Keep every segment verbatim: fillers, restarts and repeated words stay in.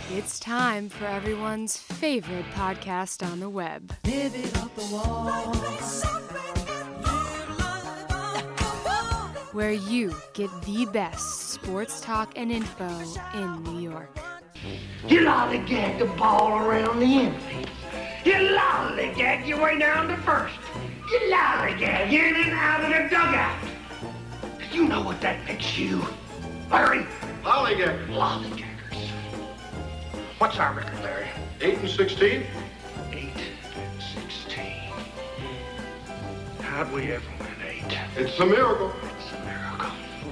It's time for everyone's favorite podcast on the web. Live it off the wall. Where you get the best sports talk and info in New York. You lollygag the ball around the infield. You lollygag your way down to first. You lollygag in and out of the dugout. You know what that makes you, Larry? Lollygag. Lollygaggers. What's our record, Larry? Eight and sixteen. Eight, sixteen. How'd we ever win eight? It's a miracle. It's a miracle.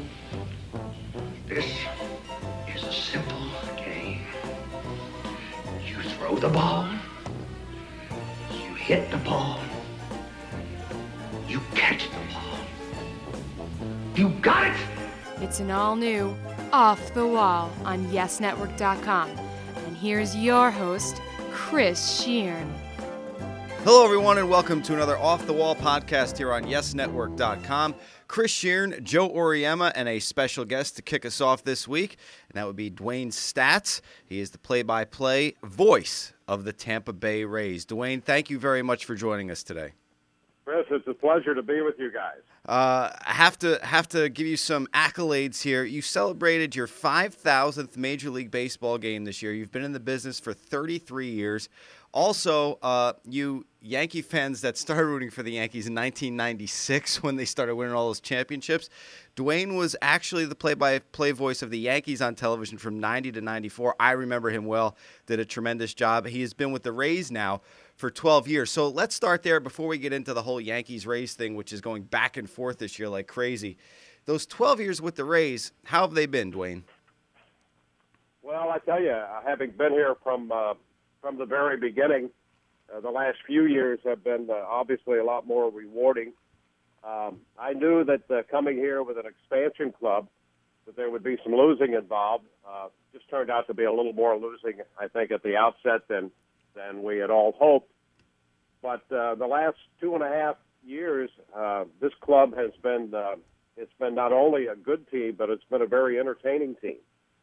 This is a simple game. You throw the ball, you hit the ball, you catch the ball. You got it? It's an all-new Off the Wall on yes network dot com. And here's your host, Chris Sheeran. Hello, everyone, and welcome to another Off the Wall podcast here on yes network dot com. Chris Sheeran, Joe Oriema, and a special guest to kick us off this week, and that would be Dwayne Staats. He is the play-by-play voice of the Tampa Bay Rays. Dwayne, thank you very much for joining us today. Chris, it's a pleasure to be with you guys. Uh, I have to have to give you some accolades here. You celebrated your five thousandth Major League Baseball game this year. You've been in the business for thirty-three years. Also, uh, you Yankee fans that started rooting for the Yankees in nineteen ninety-six when they started winning all those championships, Dwayne was actually the play-by-play voice of the Yankees on television from ninety to ninety-four. I remember him well, did a tremendous job. He has been with the Rays now for twelve years. So let's start there before we get into the whole Yankees-Rays thing, which is going back and forth this year like crazy. Those twelve years with the Rays, how have they been, Dwayne? Well, I tell you, having been here from uh, from the very beginning, uh, the last few years have been uh, obviously a lot more rewarding. Um, I knew that uh, coming here with an expansion club, that there would be some losing involved. Uh, just turned out to be a little more losing, I think, at the outset than than we had all hoped. But uh, the last two and a half years, uh, this club has been uh, it's been not only a good team, but it's been a very entertaining team.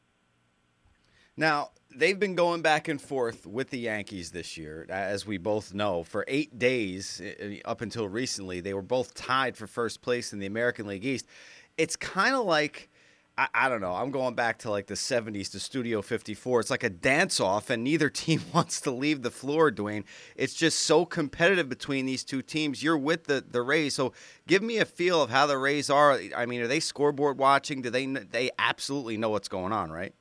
Now, they've been going back and forth with the Yankees this year, as we both know. For eight days, up until recently, they were both tied for first place in the American League East. It's kind of like, I, I don't know, I'm going back to like the seventies to Studio fifty-four. It's like a dance-off, and neither team wants to leave the floor, Dwayne. It's just so competitive between these two teams. You're with the, the Rays, so give me a feel of how the Rays are. I mean, are they scoreboard watching? Do they they absolutely know what's going on, right?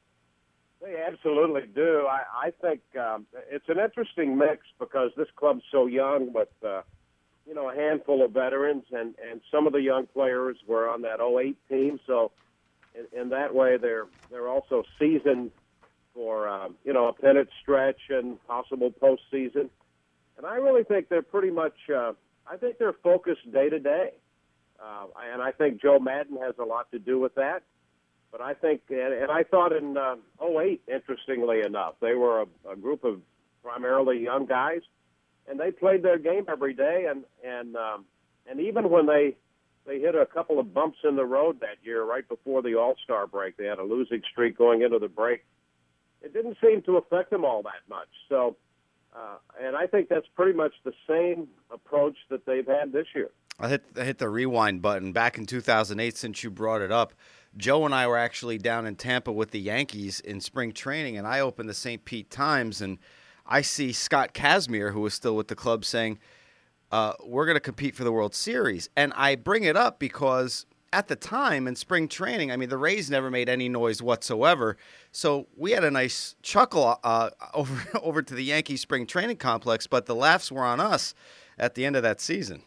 They absolutely do. I, I think um, it's an interesting mix because this club's so young with, uh, you know, a handful of veterans, and, and some of the young players were on that oh eight team. So in, in that way, they're they're also seasoned for, um, you know, a pennant stretch and possible postseason. And I really think they're pretty much, uh, I think they're focused day to day. Uh, and I think Joe Madden has a lot to do with that. But I think, and, and I thought in uh, oh eight, interestingly enough, they were a, a group of primarily young guys, and they played their game every day. And and um, and even when they they hit a couple of bumps in the road that year, right before the All-Star break, they had a losing streak going into the break. It didn't seem to affect them all that much. So, uh, and I think that's pretty much the same approach that they've had this year. I hit, I hit the rewind button back in two thousand eight since you brought it up. Joe and I were actually down in Tampa with the Yankees in spring training, and I opened the Saint Pete Times, and I see Scott Kazmir, who was still with the club, saying, uh, we're going to compete for the World Series. And I bring it up because at the time in spring training, I mean, the Rays never made any noise whatsoever, so we had a nice chuckle uh, over, over to the Yankees spring training complex, but the laughs were on us at the end of that season.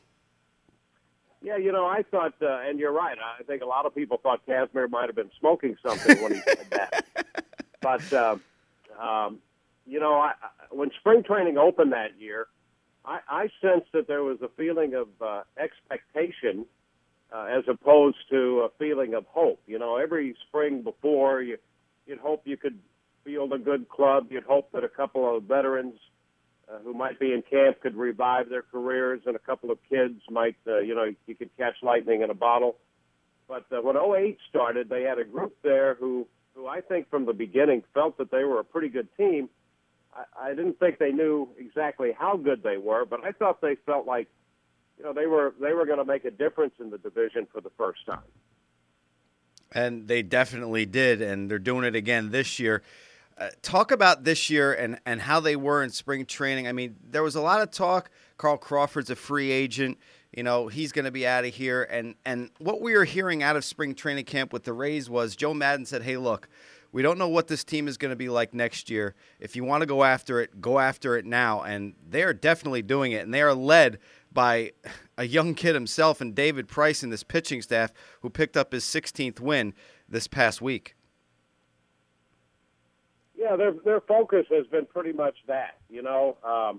Yeah, you know, I thought, uh, and you're right, I think a lot of people thought Kazmir might have been smoking something when he said that. But, uh, um, you know, I, I, when spring training opened that year, I, I sensed that there was a feeling of uh, expectation uh, as opposed to a feeling of hope. You know, every spring before, you, you'd hope you could field a good club. You'd hope that a couple of veterans Uh, who might be in camp could revive their careers, and a couple of kids might, uh, you know, you could catch lightning in a bottle. But uh, when oh eight started, they had a group there who who I think from the beginning felt that they were a pretty good team. I, I didn't think they knew exactly how good they were, but I thought they felt like, you know, they were they were going to make a difference in the division for the first time. And they definitely did, and they're doing it again this year. Uh, talk about this year and, and how they were in spring training. I mean, there was a lot of talk. Carl Crawford's a free agent. You know, he's going to be out of here. And, and what we were hearing out of spring training camp with the Rays was Joe Madden said, hey, look, we don't know what this team is going to be like next year. If you want to go after it, go after it now. And they are definitely doing it, and they are led by a young kid himself and David Price and this pitching staff who picked up his sixteenth win this past week. Yeah, their their focus has been pretty much that. You know, um,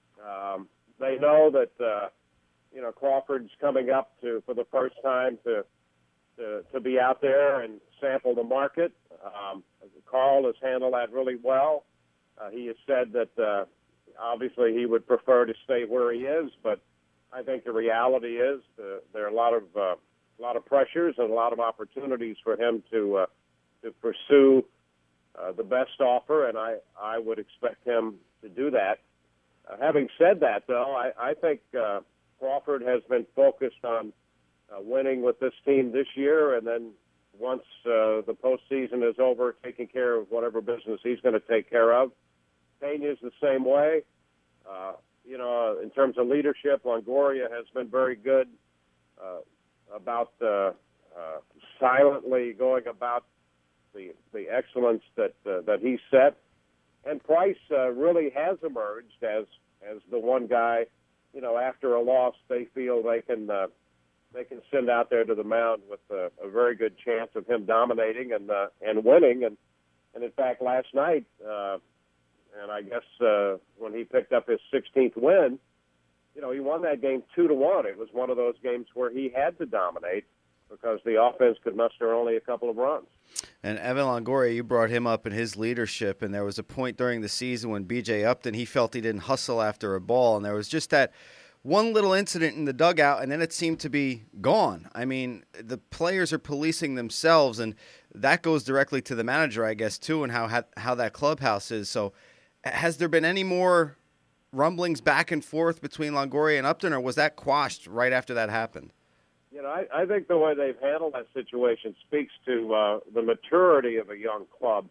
um, they know that uh, you know Crawford's coming up to for the first time to to, to be out there and sample the market. Um, Carl has handled that really well. Uh, he has said that uh, obviously he would prefer to stay where he is, but I think the reality is uh, there are a lot of uh, a lot of pressures and a lot of opportunities for him to uh, to pursue uh, the best offer, and I, I would expect him to do that. Uh, having said that, though, I, I think uh, Crawford has been focused on uh, winning with this team this year, and then once uh, the postseason is over, taking care of whatever business he's going to take care of. Pena's the same way. Uh, You know, in terms of leadership, Longoria has been very good uh, about uh, uh, silently going about the the excellence that uh, that he set. And Price uh, really has emerged as as the one guy. You know, after a loss, they feel they can uh, they can send out there to the mound with a, a very good chance of him dominating and uh, and winning. And and in fact, last night. Uh, And I guess uh, when he picked up his sixteenth win, you know, he won that game two to one. It was one of those games where he had to dominate because the offense could muster only a couple of runs. And Evan Longoria, you brought him up in his leadership, and there was a point during the season when B J Upton, he felt he didn't hustle after a ball, and there was just that one little incident in the dugout, and then it seemed to be gone. I mean, the players are policing themselves, and that goes directly to the manager, I guess, too, and how how that clubhouse is. So has there been any more rumblings back and forth between Longoria and Upton, or was that quashed right after that happened? You know, I, I think the way they've handled that situation speaks to uh, the maturity of a young club.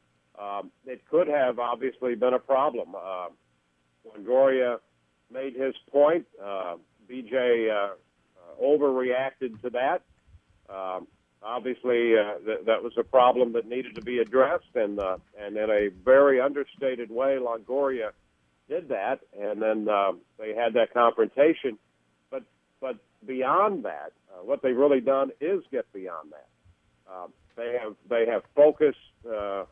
Um, it could have obviously been a problem. Uh, Longoria made his point. Uh, B J uh, uh, overreacted to that. Um, Obviously, uh, th- that was a problem that needed to be addressed, and uh, and in a very understated way, Longoria did that, and then uh, they had that confrontation. But but beyond that, uh, what they've really done is get beyond that. Uh, they have they have focused uh,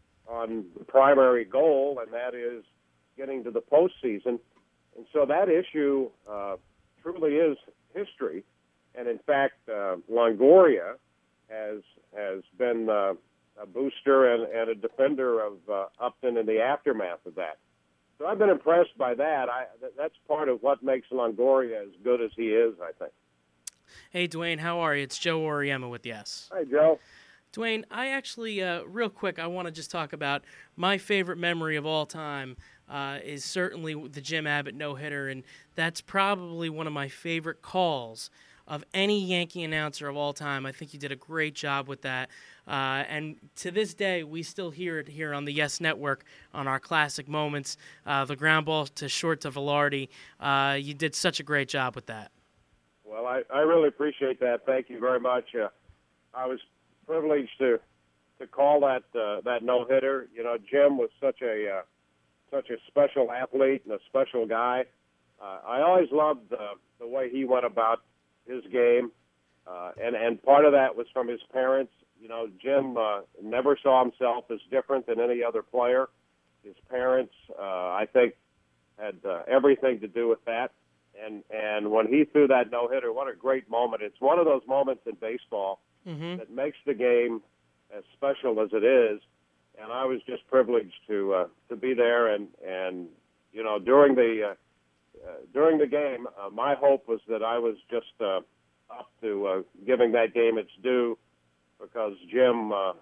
on the primary goal, and that is getting to the postseason. And so that issue uh, truly is history. And in fact, uh, Longoria has has been uh, a booster and, and a defender of uh, Upton in the aftermath of that. So I've been impressed by that. I, th- that's part of what makes Longoria as good as he is, I think. Hey, Dwayne, how are you? It's Joe Oriema with Yes. Hi, Joe. Dwayne, I actually, uh, real quick, I want to just talk about my favorite memory of all time uh, is certainly the Jim Abbott no-hitter, and that's probably one of my favorite calls of any Yankee announcer of all time. I think you did a great job with that. Uh, and to this day, we still hear it here on the Yes Network on our classic moments. Uh, the ground ball to short to Velarde. Uh, you did such a great job with that. Well, I, I really appreciate that. Thank you very much. Uh, I was privileged to to call that uh, that no-hitter. You know, Jim was such a uh, such a special athlete and a special guy. Uh, I always loved uh, the way he went about his game, uh, and and part of that was from his parents. You know, Jim uh, never saw himself as different than any other player. His parents, uh, I think, had uh, everything to do with that. And and when he threw that no hitter, what a great moment! It's one of those moments in baseball mm-hmm. that makes the game as special as it is. And I was just privileged to uh, to be there, and and you know during the uh, Uh, during the game, uh, my hope was that I was just uh, up to uh, giving that game its due, because Jim uh,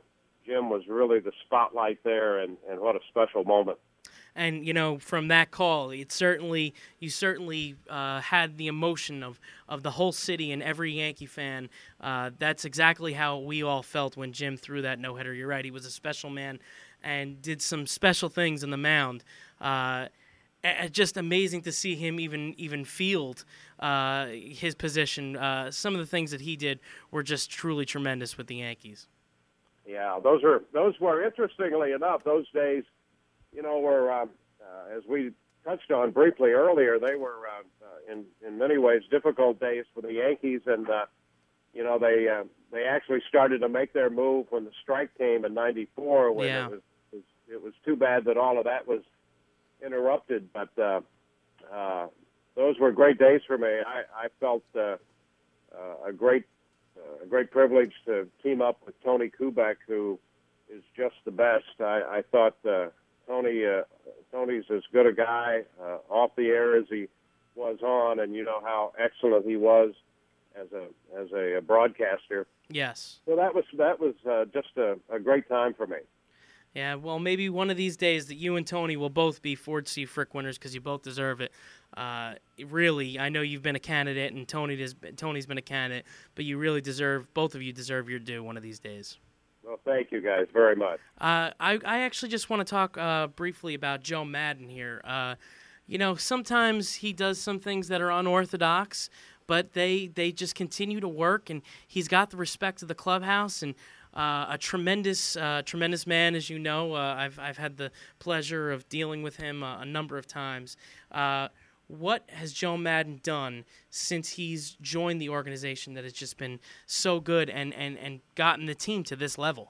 Jim was really the spotlight there, and, and what a special moment. And, you know, from that call, it certainly you certainly uh, had the emotion of, of the whole city and every Yankee fan. Uh, that's exactly how we all felt when Jim threw that no-hitter. You're right. He was a special man and did some special things in the mound. Uh, just amazing to see him even even field uh, his position. Uh, some of the things that he did were just truly tremendous with the Yankees. Yeah, those are those were, interestingly enough, those days, you know, were, uh, uh, as we touched on briefly earlier, they were, uh, uh, in, in many ways, difficult days for the Yankees. And, uh, you know, they uh, they actually started to make their move when the strike came in ninety-four, when yeah. it, was, it, was, it was too bad that all of that was interrupted. But uh, uh, those were great days for me. I, I felt uh, uh, a great uh, a great privilege to team up with Tony Kubek, who is just the best. I, I thought uh, Tony uh, Tony's as good a guy uh, off the air as he was on, and you know how excellent he was as a as a broadcaster. Yes. So that was that was uh, just a, a great time for me. Yeah, well, maybe one of these days that you and Tony will both be Ford C. Frick winners because you both deserve it. Uh, really, I know you've been a candidate, and Tony has, Tony's been a candidate, but you really deserve, both of you deserve your due one of these days. Well, thank you guys very much. Uh, I, I actually just want to talk uh, briefly about Joe Maddon here. Uh, you know, sometimes he does some things that are unorthodox, but they, they just continue to work, and he's got the respect of the clubhouse, and Uh, a tremendous, uh, tremendous man, as you know. Uh, I've I've had the pleasure of dealing with him uh, a number of times. Uh, what has Joe Maddon done since he's joined the organization that has just been so good and, and, and gotten the team to this level?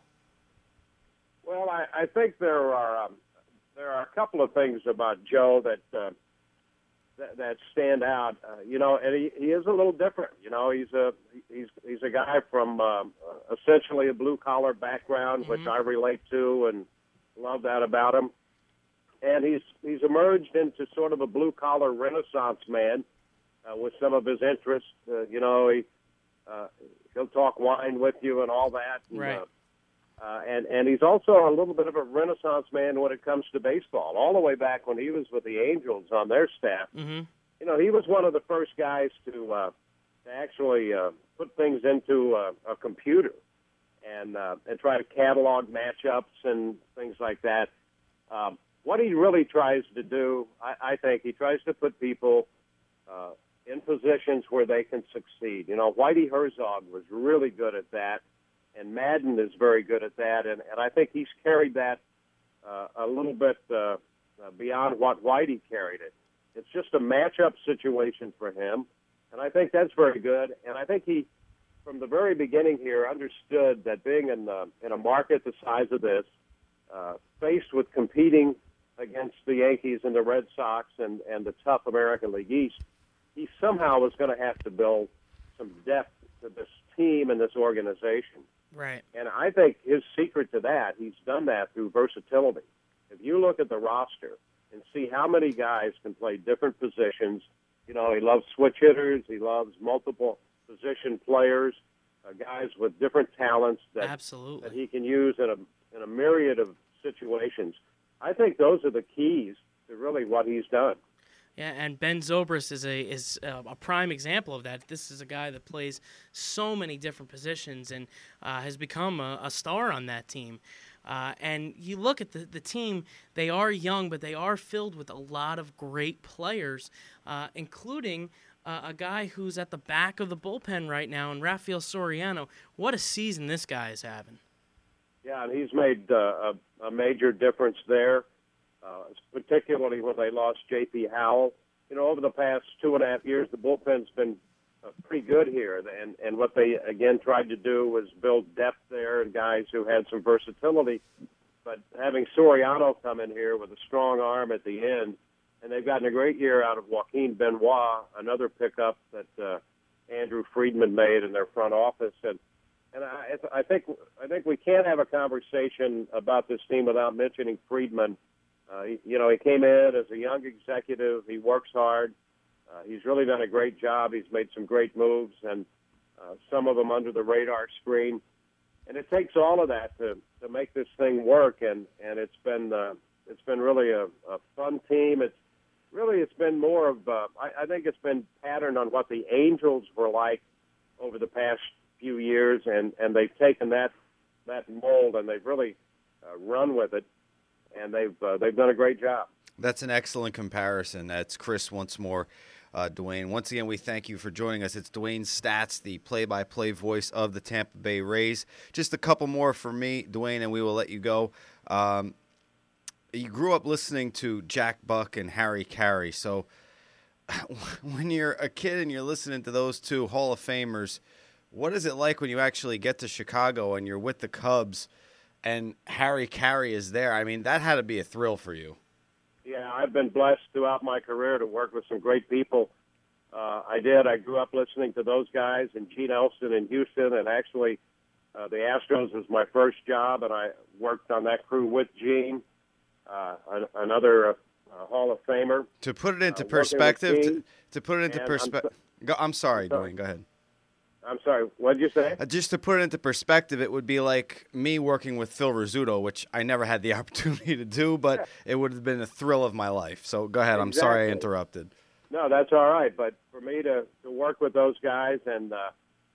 Well, I, I think there are um, there are a couple of things about Joe that uh, that, that stand out. Uh, you know, and he, he is a little different. You know, he's a he's he's a guy from um, essentially a blue collar background, Mm-hmm. which I relate to and love that about him. And he's he's emerged into sort of a blue collar Renaissance man uh, with some of his interests. Uh, you know, he uh, he'll talk wine with you and all that. And, Right. Uh, Uh, and, and he's also a little bit of a Renaissance man when it comes to baseball. All the way back when he was with the Angels on their staff, Mm-hmm. you know, he was one of the first guys to, uh, to actually uh, put things into uh, a computer and uh, and try to catalog matchups and things like that. Um, what he really tries to do, I, I think, he tries to put people uh, in positions where they can succeed. You know, Whitey Herzog was really good at that. And Maddon is very good at that, and, and I think he's carried that uh, a little bit uh, uh, beyond what Whitey carried it. It's just a matchup situation for him, and I think that's very good. And I think he, from the very beginning here, understood that being in, the, in a market the size of this, uh, faced with competing against the Yankees and the Red Sox and, and the tough American League East, he somehow was going to have to build some depth to this team and this organization. Right. And I think his secret to that, he's done that through versatility. If you look at the roster and see how many guys can play different positions, you know, he loves switch hitters, he loves multiple position players, uh, guys with different talents that, Absolutely. that he can use in a in a myriad of situations. I think those are the keys to really what he's done. Yeah, and Ben Zobrist is a is a prime example of that. This is a guy that plays so many different positions and uh, has become a, a star on that team. Uh, and you look at the, the team, they are young, but they are filled with a lot of great players, uh, including uh, a guy who's at the back of the bullpen right now, and Rafael Soriano. What a season this guy is having. Yeah, and he's made uh, a, a major difference there. Uh, particularly when they lost J P. Howell. You know, over the past two and a half years, the bullpen's been uh, pretty good here. And, and what they, again, tried to do was build depth there and guys who had some versatility. But having Soriano come in here with a strong arm at the end, and they've gotten a great year out of Joaquin Benoit, another pickup that uh, Andrew Friedman made in their front office. And and I, I think I think we can't have a conversation about this team without mentioning Friedman. Uh, he, you know, he came in as a young executive. He works hard. Uh, he's really done a great job. He's made some great moves, and uh, some of them under the radar screen. And it takes all of that to, to to make this thing work, and and it's been uh, it's been really a, a fun team. It's really it's been more of uh, I, I think it's been patterned on what the Angels were like over the past few years, and, and they've taken that that mold and they've really uh, run with it, and they've uh, they've done a great job. That's an excellent comparison. That's Chris once more. Uh, Dwayne, once again, we thank you for joining us. It's Dwayne Staats, the play-by-play voice of the Tampa Bay Rays. Just a couple more for me, Dwayne, and we will let you go. Um, you grew up listening to Jack Buck and Harry Carey. So when you're a kid and you're listening to those two Hall of Famers, what is it like when you actually get to Chicago and you're with the Cubs and Harry Carey is there? I mean, that had to be a thrill for you. Yeah, I've been blessed throughout my career to work with some great people. Uh, I did. I grew up listening to those guys and Gene Elston in Houston, and actually uh, the Astros was my first job, and I worked on that crew with Gene, uh, another uh, Hall of Famer. To put it into uh, perspective, to, to put it into and perspective, I'm, so, I'm sorry, I'm sorry. Dwayne, go ahead. I'm sorry, what did you say? Uh, just to put it into perspective, it would be like me working with Phil Rizzuto, which I never had the opportunity to do, but yeah. It would have been a thrill of my life. So go ahead. Exactly. I'm sorry I interrupted. No, that's all right. But for me to, to work with those guys and uh,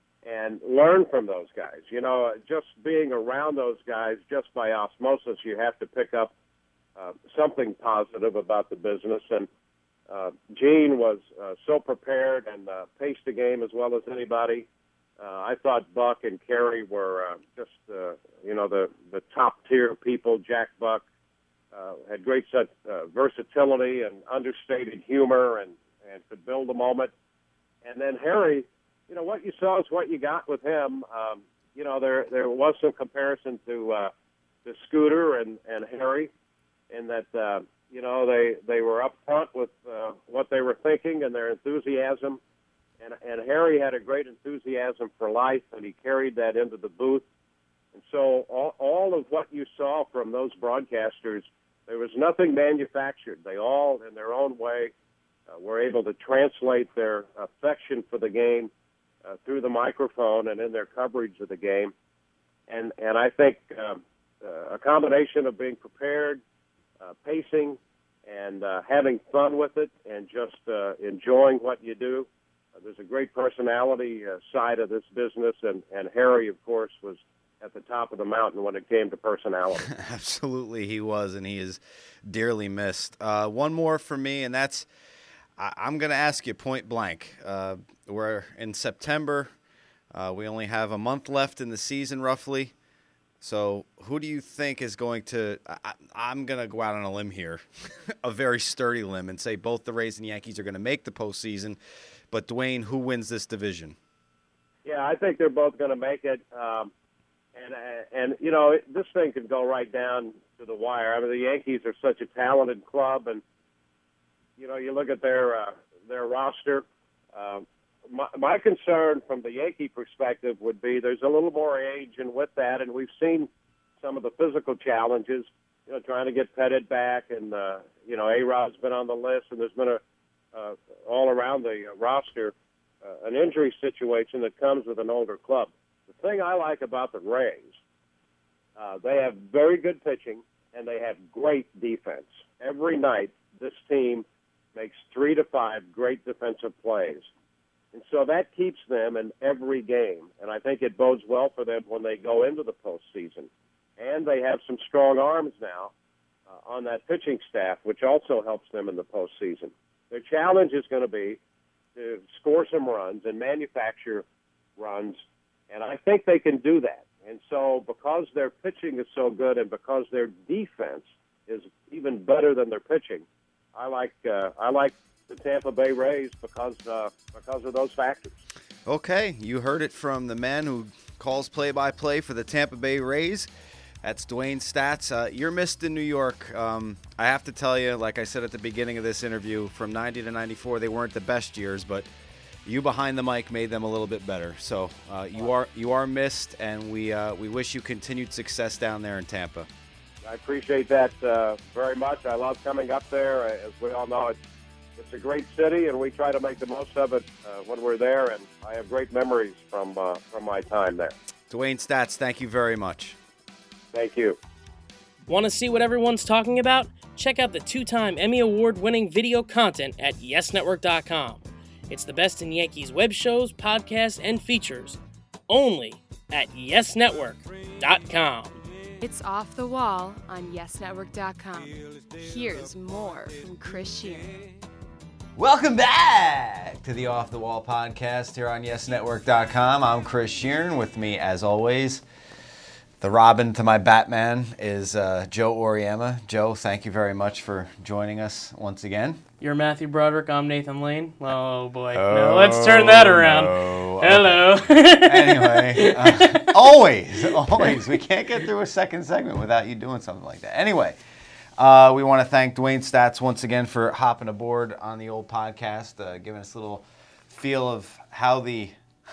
and learn from those guys, you know, just being around those guys just by osmosis, you have to pick up uh, something positive about the business. And uh, Gene was uh, so prepared and uh, paced the game as well as anybody. Uh, I thought Buck and Carey were uh, just, uh, you know, the, the top-tier people. Jack Buck uh, had great such, uh, versatility and understated humor and, and could build a moment. And then Harry, you know, what you saw is what you got with him. Um, you know, there there was some comparison to, uh, to Scooter and, and Harry in that, uh, you know, they, they were up front with uh, what they were thinking and their enthusiasm. And, and Harry had a great enthusiasm for life, and he carried that into the booth. And so all, all of what you saw from those broadcasters, there was nothing manufactured. They all, in their own way, uh, were able to translate their affection for the game uh, through the microphone and in their coverage of the game. And, and I think um, uh, a combination of being prepared, uh, pacing, and uh, having fun with it, and just uh, enjoying what you do. There's a great personality uh, side of this business, and, and Harry, of course, was at the top of the mountain when it came to personality. Absolutely, he was, and he is dearly missed. Uh, one more for me, and that's I, I'm going to ask you point blank. Uh, we're in September. Uh, we only have a month left in the season, roughly. So who do you think is going to I, – I'm going to go out on a limb here, a very sturdy limb, and say both the Rays and Yankees are going to make the postseason. But, Dwayne, who wins this division? Yeah, I think they're both going to make it. Um, and, and you know, it, this thing could go right down to the wire. I mean, the Yankees are such a talented club. And, you know, you look at their uh, their roster. Uh, my, my concern from the Yankee perspective would be there's a little more age, and with that, and we've seen some of the physical challenges, you know, trying to get Pettit back. And, uh, you know, A-Rod's been on the list, and there's been a Uh, all around the uh, roster, uh, an injury situation that comes with an older club. The thing I like about the Rays, uh, they have very good pitching, and they have great defense. Every night, this team makes three to five great defensive plays. And so that keeps them in every game, and I think it bodes well for them when they go into the postseason. And they have some strong arms now uh, on that pitching staff, which also helps them in the postseason. Their challenge is going to be to score some runs and manufacture runs, and I think they can do that. And so because their pitching is so good and because their defense is even better than their pitching, I like uh, I like the Tampa Bay Rays because uh, because of those factors. Okay, you heard it from the man who calls play-by-play for the Tampa Bay Rays. That's Dwayne Staats. Uh, you're missed in New York. Um, I have to tell you, like I said at the beginning of this interview, from ninety to ninety-four, they weren't the best years, but you behind the mic made them a little bit better. So uh, you are you are missed, and we uh, we wish you continued success down there in Tampa. I appreciate that uh, very much. I love coming up there. As we all know, it's, it's a great city, and we try to make the most of it uh, when we're there, and I have great memories from uh, from my time there. Dwayne Staats, thank you very much. Thank you. Want to see what everyone's talking about? Check out the two-time Emmy Award-winning video content at yes network dot com. It's the best in Yankees web shows, podcasts, and features. Only at yes network dot com. It's Off the Wall on yes network dot com. Here's more from Chris Sheeran. Welcome back to the Off the Wall podcast here on yes network dot com. I'm Chris Sheeran. With me, as always, the Robin to my Batman is uh, Joe Oriema. Joe, thank you very much for joining us once again. You're Matthew Broderick. I'm Nathan Lane. Oh, boy. Oh, no, let's turn that around. No. Hello. Anyway, uh, always, always. We can't get through a second segment without you doing something like that. Anyway, uh, we want to thank Dwayne Stats once again for hopping aboard on the old podcast, uh, giving us a little feel of how the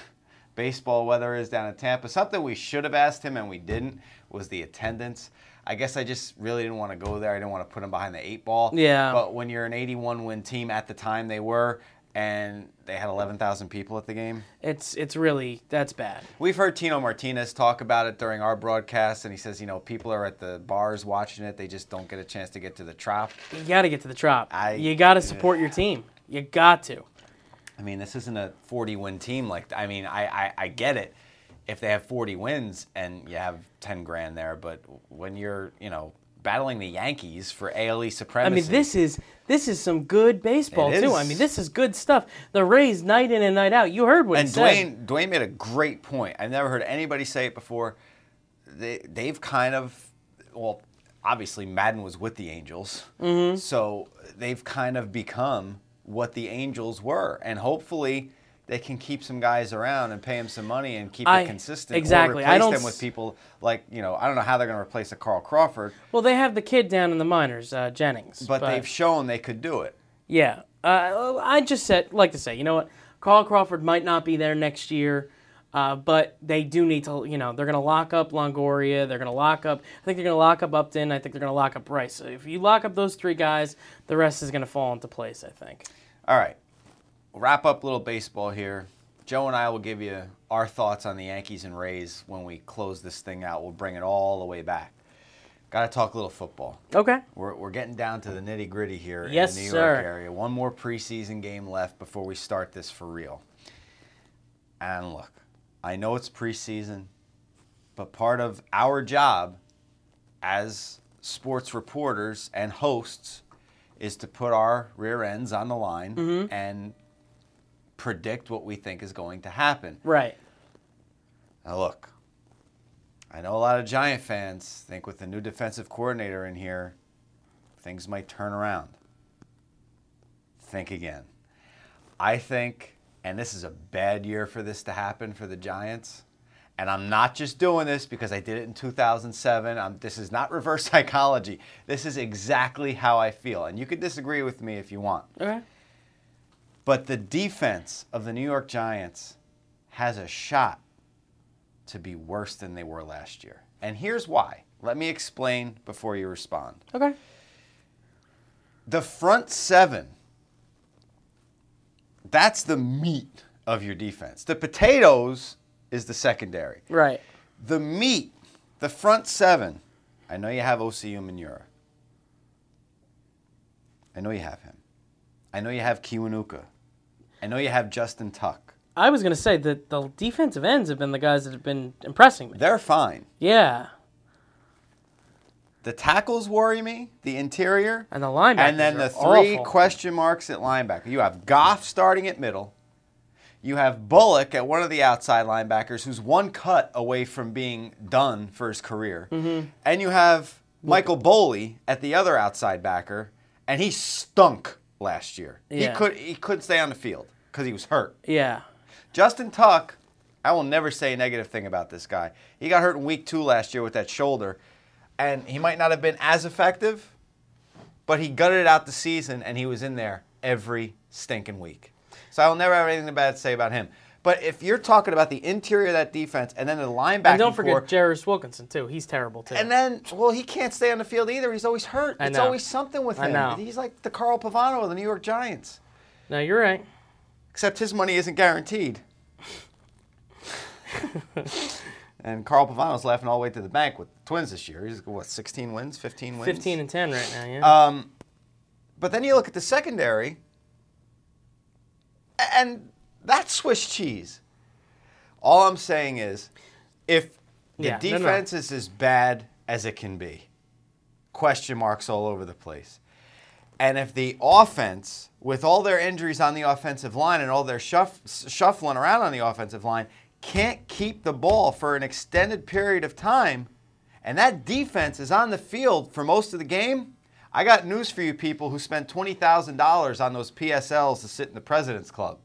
baseball weather is down in Tampa. Something we should have asked him and we didn't was the attendance. I guess I just really didn't want to go there. I didn't want to put him behind the eight ball. Yeah. But when you're an eighty-one win team at the time they were, and they had eleven thousand people at the game. It's it's really, that's bad. We've heard Tino Martinez talk about it during our broadcast, and he says, you know, people are at the bars watching it. They just don't get a chance to get to the Trop. You got to get to the Trop. I- you got to support your team. You got to. I mean, this isn't a forty-win team. Like, I mean, I, I, I get it if they have forty wins and you have ten grand there, but when you're, you know, battling the Yankees for A L E supremacy. I mean, this is this is some good baseball, It too. is. I mean, this is good stuff. The Rays, night in and night out. You heard what And he said. Dwayne, Dwayne made a great point. I've never heard anybody say it before. They, they've kind of, well, obviously Madden was with the Angels, mm-hmm. so they've kind of become what the Angels were. And hopefully they can keep some guys around and pay them some money and keep I- it consistent. exactly. Or I replace don't them s- with people like, you know, I don't know how they're going to replace a Carl Crawford, Well, they have the kid down in the minors, uh, Jennings. but, they've shown they could do it. Yeah. Uh, I just said, like to say, you know what? Carl Crawford might not be there next year, uh, but they do need to, you know, they're going to lock up Longoria. They're going to lock up, I think they're going to lock up Upton. I think they're going to lock up Bryce. So if you lock up those three guys, the rest is going to fall into place, I think. All right. We'll wrap up a little baseball here. Joe and I will give you our thoughts on the Yankees and Rays when we close this thing out. We'll bring it all the way back. Got to talk a little football. Okay. We're, we're getting down to the nitty-gritty here Yes, in the New sir. York area. One more preseason game left before we start this for real. And look, I know it's preseason, but part of our job as sports reporters and hosts is to put our rear ends on the line Mm-hmm. and predict what we think is going to happen. Right. Now look, I know a lot of Giant fans think with the new defensive coordinator in here, things might turn around. Think again. I think, and this is a bad year for this to happen for the Giants, and I'm not just doing this because I did it in two thousand seven. I'm, this is not reverse psychology. This is exactly how I feel, and you can disagree with me if you want. Okay. But the defense of the New York Giants has a shot to be worse than they were last year. And here's why. Let me explain before you respond. Okay. The front seven, that's the meat of your defense. The potatoes is the secondary. Right. The meat, the front seven, I know you have Osi Umenyiora. I know you have him. I know you have Kiwanuka. I know you have Justin Tuck. I was going to say that the defensive ends have been the guys that have been impressing me. They're fine. Yeah. The tackles worry me, the interior. And the linebackers And then are the three awful. question marks at linebacker. You have Goff starting at middle. You have Bullock at one of the outside linebackers who's one cut away from being done for his career. Mm-hmm. And you have Michael Boley at the other outside backer, and he stunk last year. Yeah. He could he couldn't stay on the field because he was hurt. Yeah. Justin Tuck, I will never say a negative thing about this guy. He got hurt in week two last year with that shoulder, and he might not have been as effective, but he gutted it out the season, and he was in there every stinking week. So I will never have anything bad to say about him. But if you're talking about the interior of that defense and then the linebacking And don't forget core, Jarvis Wilkinson, too. He's terrible, too. and then, well, he can't stay on the field either. He's always hurt. I It's know. always something with I him. know. He's like the Carl Pavano of the New York Giants, No, you're right. except his money isn't guaranteed. And Carl Pavano's laughing all the way to the bank with the Twins this year. He's, what, sixteen wins, fifteen wins? fifteen and ten right now, yeah. Um, but then you look at the secondary, and that's Swiss cheese. All I'm saying is, if the Yeah, no, no. defense is as bad as it can be, question marks all over the place. And if the offense, with all their injuries on the offensive line and all their shuff, shuffling around on the offensive line, can't keep the ball for an extended period of time, and that defense is on the field for most of the game, I got news for you people who spent twenty thousand dollars on those P S Ls to sit in the President's Club.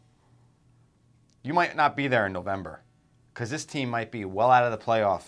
You might not be there in November, because this team might be well out of the playoff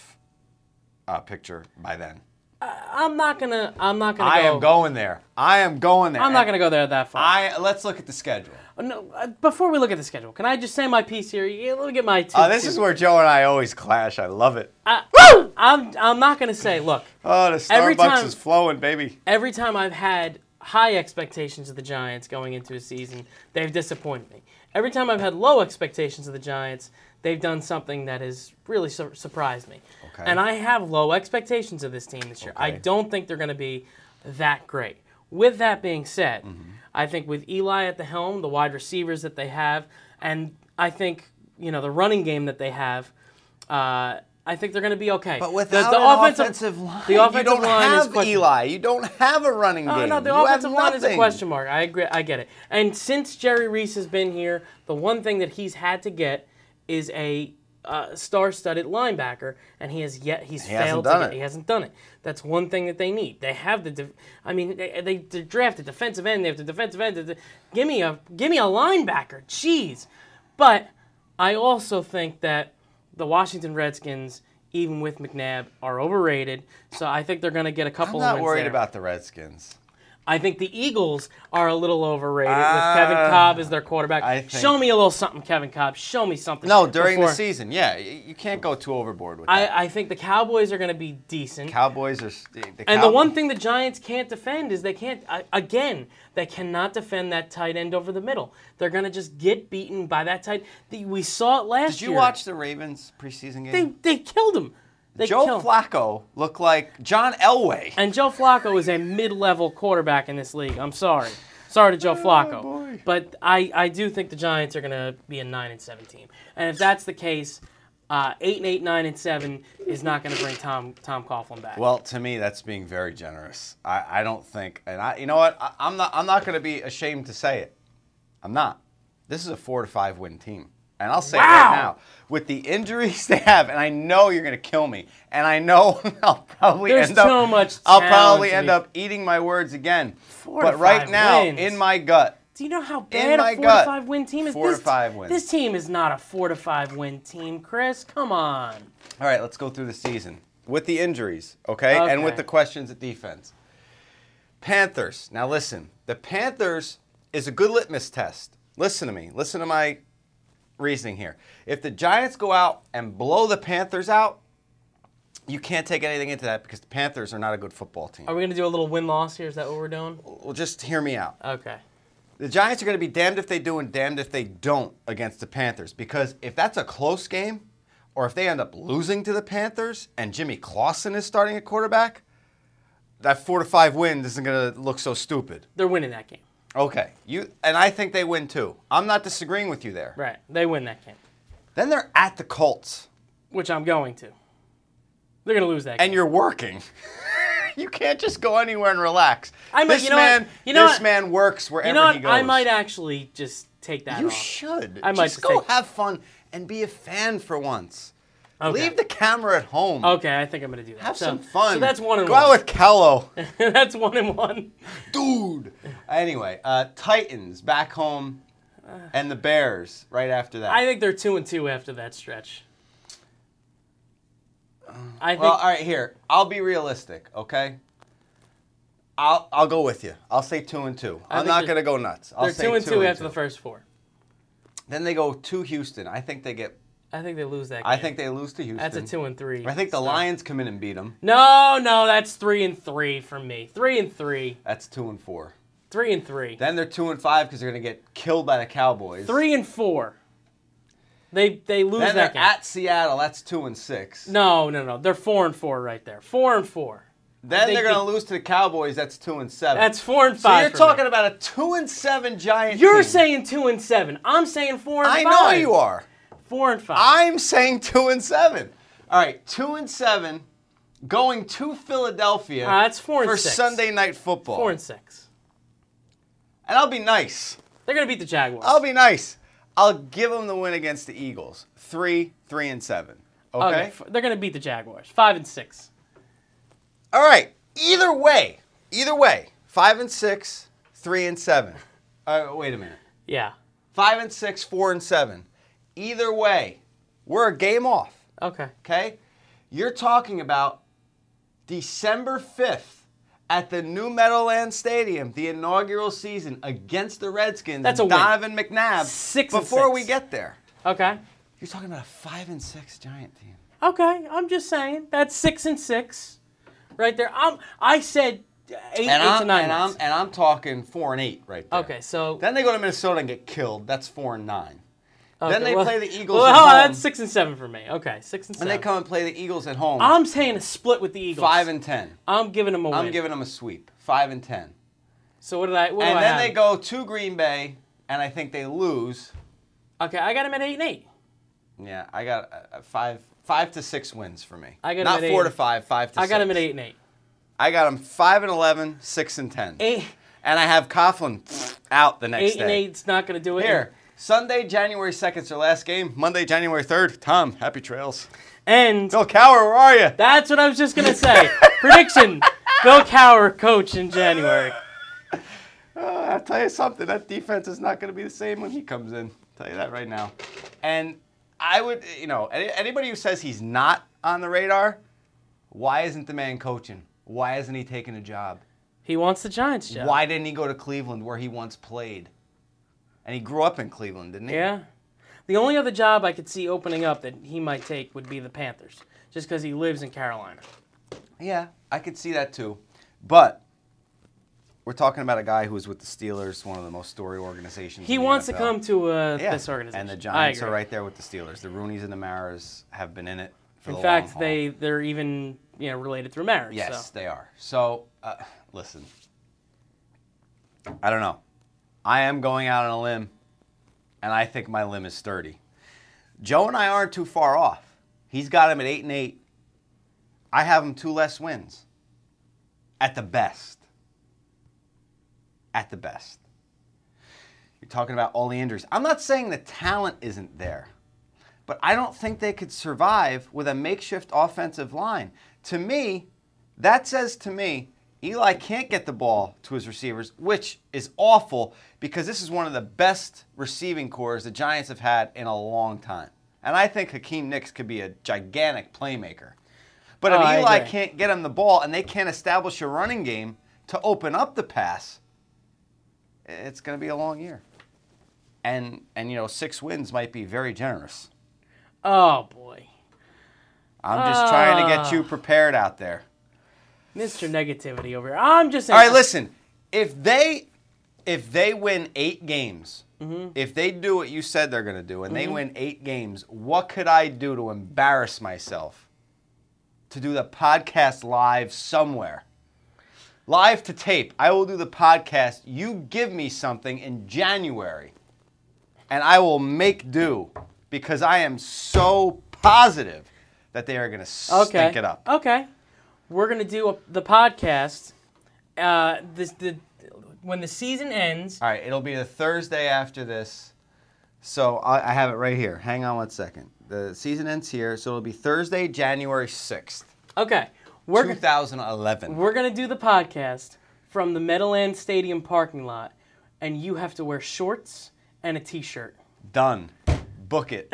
uh, picture by then. I'm not gonna. I'm not gonna. I go, am going there. I am going there. I'm not gonna go there that far. I let's look at the schedule. No, uh, before we look at the schedule, can I just say my piece here? Yeah, let me get my. Two, Oh, this two. is where Joe and I always clash. I love it. I, I'm. I'm not gonna say. Look, Oh, the Every Starbucks time- is flowing, baby. every time I've had high expectations of the Giants going into a season, they've disappointed me. Every time I've had low expectations of the Giants, they've done something that has really su- surprised me. Okay. And I have low expectations of this team this year. I Okay. don't think they're going to be that great. With that being said, Mm-hmm. I think with Eli at the helm, the wide receivers that they have, and I think, you know, the running game that they have, uh, I think they're going to be okay. But The- without the an offensive, offensive line, the offensive you don't line is have question- Eli. You don't have a running Oh, game. no, the You have offensive line is a nothing. question mark. I agree. I get it. And since Jerry Reese has been here, the one thing that he's had to get is a uh, star-studded linebacker, and he has yet he's He hasn't failed done to get. it. He hasn't done it. That's one thing that they need. They have the. Def- I mean, they, they, they draft a defensive end. They have the defensive end. The, give me a give me a linebacker. Jeez. But I also think that the Washington Redskins, even with McNabb, are overrated. So I think they're going to get a I'm couple of not wins worried there. about the Redskins. I think the Eagles are a little overrated with Uh, Kevin Cobb as their quarterback. I think- Show me a little something, Kevin Cobb. Show me something. No, during before- the season, yeah, y- you can't go too overboard with that. I, I think the Cowboys are going to be decent. Cowboys are. s- The and Cow- the one thing the Giants can't defend is they can't, I- again, they cannot defend that tight end over the middle. They're going to just get beaten by that tight. The, we saw it last Did you year. watch the Ravens preseason game? They, they killed him. They Joe killed him. Flacco looked like John Elway. And Joe Flacco is a mid-level quarterback in this league. I'm sorry. Sorry to Joe Flacco. boy. But I, I do think the Giants are going to be a nine and seven team. And if that's the case, uh, eight and eight, nine and seven is not going to bring Tom Tom Coughlin back. Well, to me, that's being very generous. I, I don't think, and I, you know what? I, I'm not. I'm not going to be ashamed to say it. I'm not. This is a four to five win team, and I'll say it Wow. right now. With the injuries they have, and I know you're going to kill me, and I know I'll probably There's end up. so much I'll talent probably to end be- up eating my words again. Four to but right five now, wins. in my gut, Do you know how bad my a four gut, to five win team is? four to this, five wins. This team is not a four to five win team, Chris. Come on. all right, let's go through the season with the injuries, okay, and with Okay. the questions at defense. Panthers. Now listen, the Panthers is a good litmus test. Listen to me. Listen to my reasoning here. If the Giants go out and blow the Panthers out, you can't take anything into that because the Panthers are not a good football team. Are we going to do a little win-loss here? Is that what we're doing? Well, just hear me out. Okay. The Giants are going to be damned if they do and damned if they don't against the Panthers because if that's a close game or if they end up losing to the Panthers and Jimmy Clausen is starting at quarterback, that four to five win isn't going to look so stupid. They're winning that game. Okay, you and I think they win too. I'm not disagreeing with you there. Right. They win that game, Then they're at the Colts, which I'm going to. They're going to lose that game. and you're working. You can't just go anywhere and relax. I might- this you know man, what? You know this what? man works wherever You know what? he goes. I might actually just take that You off. should. I might just just go take- have fun and be a fan for once. Okay. Leave the camera at home. Okay, I think I'm going to do that. Have so, some fun. So that's one and Go one. out with Callow. That's one and one. Dude. Anyway, uh, Titans back home and the Bears right after that. I think they're two and two after that stretch. I think well, all right, here. I'll be realistic, okay? I'll I'll go with you. I'll say two and two. I I'm think not they're- going to go nuts. I'll they're say two and two after the first four. Then they go to Houston. I think they get. I think they lose that game. I think they lose to Houston. That's a two and three. I think the start. Lions come in and beat them. No, no, that's three and three for me. Three and three. That's two and four. Three and three. Then they're two and five because they're going to get killed by the Cowboys. Three and four. They they lose Then that they're game. at Seattle. That's two and six. No, no, no. They're four and four right there. Four and four. Then They they're going to beat- lose to the Cowboys. That's two and seven. That's four and So five. you're for talking me. about a two and seven Giant You're team. saying two and seven. I'm saying four and I five. know you are. Four and five. I'm saying two and seven. All right, two and seven, going to Philadelphia Uh, that's four and for six. Sunday Night Football. Four and six. And I'll be nice. They're gonna beat the Jaguars. I'll be nice. I'll give them the win against the Eagles. Three, three and seven. Okay. f- They're gonna beat the Jaguars. Five and six. All right. Either way, either way, five and six, three and seven. Uh, wait a minute. Yeah. Five and six, four and seven. Either way, we're a game off. Okay. Okay? You're talking about December fifth at the New Meadowlands Stadium, the inaugural season against the Redskins. That's a win. Donovan McNabb. Six and Before six. we get there, Okay. you're talking about a five and six Giant team. Okay. I'm just saying that's six and six, right there. I'm. I said eight, And eight I'm, to nine. and I'm wins. and I'm talking four and eight right there. Okay. So. Then they go to Minnesota and get killed. That's four and nine. okay, then they well- play the Eagles Well, at hold on, home. that's six and seven for me. Okay, six and And seven. they come and play the Eagles at home. I'm saying a split with the Eagles. Five and ten. I'm giving them a win. I'm giving them a sweep. Five and ten. So what did I? What And do I then have? they go to Green Bay, and I think they lose. Okay, I got them at eight and eight. Yeah, I got uh, five, five to six wins for me. I got 'em not at four eight. to five, five to I six. got them at eight and eight. I got them five and eleven, six and ten. Eight, And I have Coughlin out the next eight and day. eight's not going to do it. Here, Sunday, January second is their last game. Monday, January third. Tom, happy trails. And Bill Cowher, where are you? that's what I was just going to say. Prediction: Bill Cowher, coach in January. Uh, I'll tell you something. That defense is not going to be the same when he comes in. I'll tell you that right now. And I would, you know, any- anybody who says he's not on the radar, why isn't the man coaching? Why isn't he taking a job? He wants the Giants job. Why didn't he go to Cleveland where he once played? And he grew up in Cleveland, didn't he? Yeah. The only other job I could see opening up that he might take would be the Panthers, just because he lives in Carolina. Yeah, I could see that too. But we're talking about a guy who was with the Steelers, one of the most storied organizations. He in the wants N F to L. come to uh, Yeah, this organization. and the I Giants agree. are right there with the Steelers. The Roonies and the Maras have been in it for In the fact, long haul. they they're even you know related through marriage. Yes, So. they are. So, uh, listen, I don't know. I am going out on a limb, and I think my limb is sturdy. Joe and I aren't too far off. He's got him at eight and eight. I have him two less wins. At the best. At the best. You're talking about all the injuries. I'm not saying the talent isn't there, but I don't think they could survive with a makeshift offensive line. To me, that says to me, Eli can't get the ball to his receivers, which is awful because this is one of the best receiving cores the Giants have had in a long time. And I think Hakeem Nicks could be a gigantic playmaker. But if Oh, I Eli agree. can't get him the ball and they can't establish a running game to open up the pass, it's going to be a long year. And, and you know, six wins might be very generous. Oh boy, I'm just trying to get Ah. you prepared out there. Mister Negativity over here. I'm just saying. All right, listen. If they if they win eight games, Mm-hmm. if they do what you said they're going to do, and they win eight games, what could I do to embarrass myself? To do the podcast live somewhere. Live to tape. I will do the podcast. You give me something in January, and I will make do because I am so positive that they are going to Okay. stink it up. Okay. We're gonna do a, the podcast. Uh, this the when the season ends. All right, it'll be the Thursday after this. So I, I have it right here. Hang on one second. The season ends here, so it'll be Thursday, January sixth, Okay. We're two gonna, thousand eleven. we're gonna do the podcast from the Meadowlands Stadium parking lot, and you have to wear shorts and a t-shirt. Done. Book it.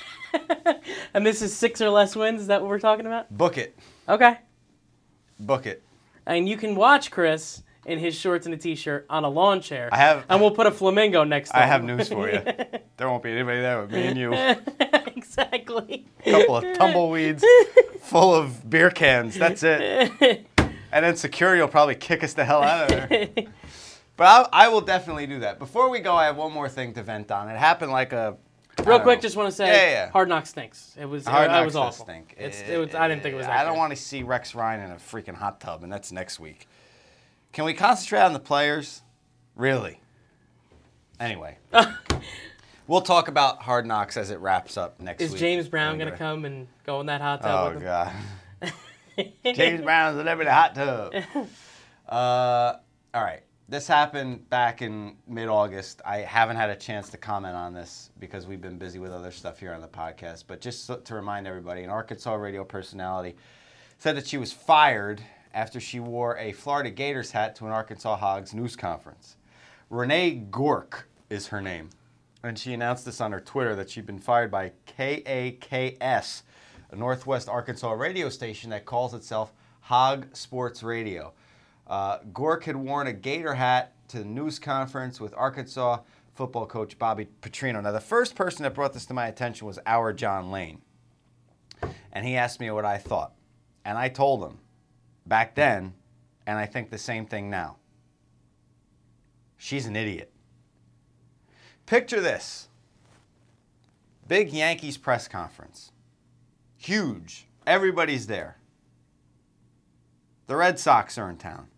And this is six or less wins. Is that what we're talking about? Book it. Okay. Book it. And you can watch Chris in his shorts and a t-shirt on a lawn chair. I have- And we'll put a flamingo next to I him. have news for you. There won't be anybody there but me and you. Exactly. A couple of tumbleweeds full of beer cans. That's it. And then security will probably kick us the hell out of there. But I'll, I will definitely do that. Before we go, I have one more thing to vent on. It happened like a Real quick, just want to say, Yeah, yeah, yeah. Hard Knocks stinks. It was, Hard it, Knocks was does awful. stink. It's, it was. I didn't think it was. That I don't good. want to see Rex Ryan in a freaking hot tub, and that's next week. Can we concentrate on the players? Really? Anyway, we'll talk about Hard Knocks as it wraps up next Is week. James Brown Anyway. going to come and go in that hot tub Oh with him? God. James Brown's living in a hot tub. Uh, all right. This happened back in mid-August. I haven't had a chance to comment on this because we've been busy with other stuff here on the podcast. But just so, to remind everybody, an Arkansas radio personality said that she was fired after she wore a Florida Gators hat to an Arkansas Hogs news conference. Renee Gork is her name. And she announced this on her Twitter that she'd been fired by K A K S, a Northwest Arkansas radio station that calls itself Hog Sports Radio. Uh, Gork had worn a Gator hat to the news conference with Arkansas football coach Bobby Petrino. Now, the first person that brought this to my attention was our John Lane. And he asked me what I thought. And I told him back then, and I think the same thing now. She's an idiot. Picture this. Big Yankees press conference. Huge. Everybody's there. The Red Sox are in town.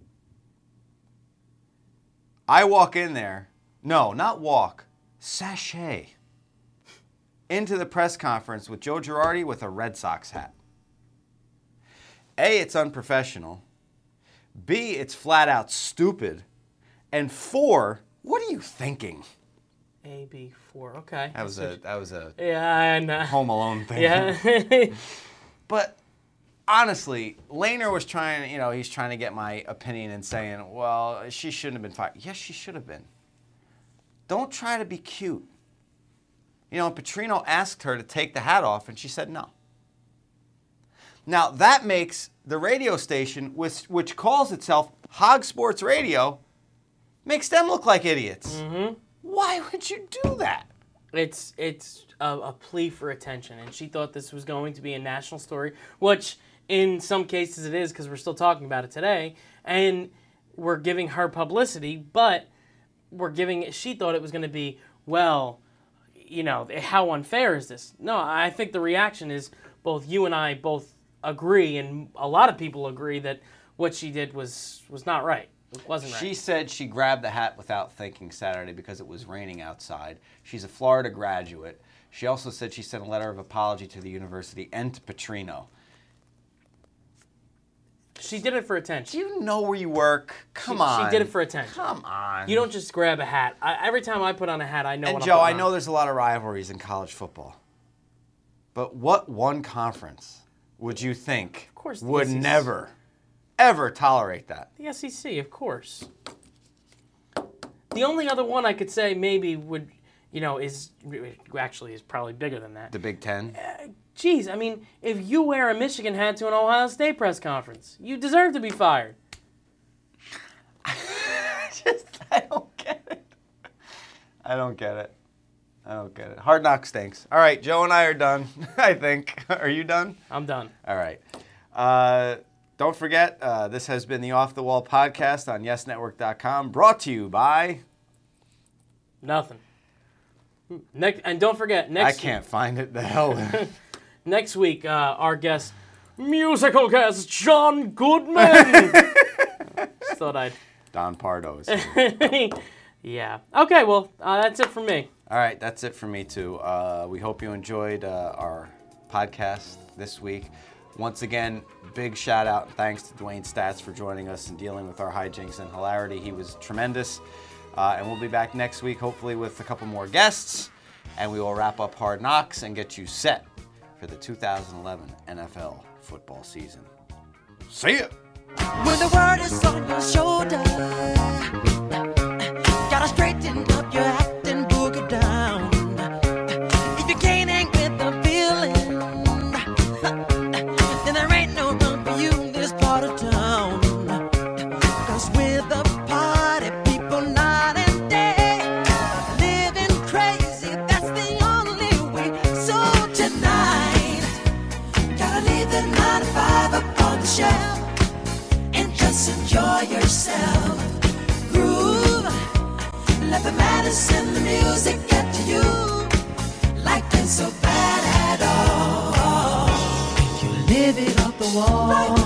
I walk in there. No, not walk. Sashay. Into the press conference with Joe Girardi with a Red Sox hat. A, it's unprofessional. B, it's flat out stupid. And four, what are you thinking? A, B, four. Okay. That was a that was a Yeah, I know. Home Alone thing. Yeah. But honestly, Laner was trying, you know, he's trying to get my opinion and saying, well, she shouldn't have been fired. Yes, she should have been. Don't try to be cute. You know, Petrino asked her to take the hat off, and she said no. Now, that makes the radio station, which, which calls itself Hog Sports Radio, makes them look like idiots. Mm-hmm. Why would you do that? It's it's a, a plea for attention, and she thought this was going to be a national story, which in some cases it is because we're still talking about it today, and we're giving her publicity, but we're giving. She thought it was going to be, well, you know, how unfair is this? No, I think the reaction is both you and I both agree, and a lot of people agree that what she did was was not right. It wasn't right. She said she grabbed the hat without thinking Saturday because it was raining outside. She's a Florida graduate. She also said she sent a letter of apology to the university and to Petrino. She did it for attention. Do you know where you work? Come she, on. She did it for attention. Come on. You don't just grab a hat. I, every time I put on a hat, I know And what Joe, I'm I putting know on. there's a lot of rivalries in college football. But what one conference would you think Of course the would S E C. never, ever tolerate that? The S E C, of course. The only other one I could say maybe would, you know, is actually is probably bigger than that. The Big Ten? Geez, I mean, if you wear a Michigan hat to an Ohio State press conference, you deserve to be fired. Just, I don't get it. I don't get it. I don't get it. Hard Knock stinks. All right, Joe and I are done, I think. Are you done? I'm done. All right. Uh, don't forget, uh, this has been the Off the Wall podcast on yes network dot com, brought to you by... Nothing. Next, and don't forget, next I can't find it. The hell. next week, uh, our guest, musical guest, John Goodman. Just thought I'd... Don Pardo is here. Yeah. Okay, well, uh, that's it for me. All right, that's it for me, too. Uh, we hope you enjoyed uh, our podcast this week. Once again, big shout out and thanks to Dwayne Stats for joining us and dealing with our hijinks and hilarity. He was tremendous. Uh, and we'll be back next week, hopefully with a couple more guests. And we will wrap up Hard Knocks and get you set for the two thousand eleven N F L football season. See ya! When the world is on your shoulder, gotta straighten up your act and boogie down. If you can't hang with the feeling, then there ain't no room for you in this part of town. Cause with the party people night and day, living crazy, that's the only way. So tonight, gotta leave the nine to five up on the shelf. Just enjoy yourself. Groove. Let the madness and the music get to you. so bad at all. If you live it off the wall.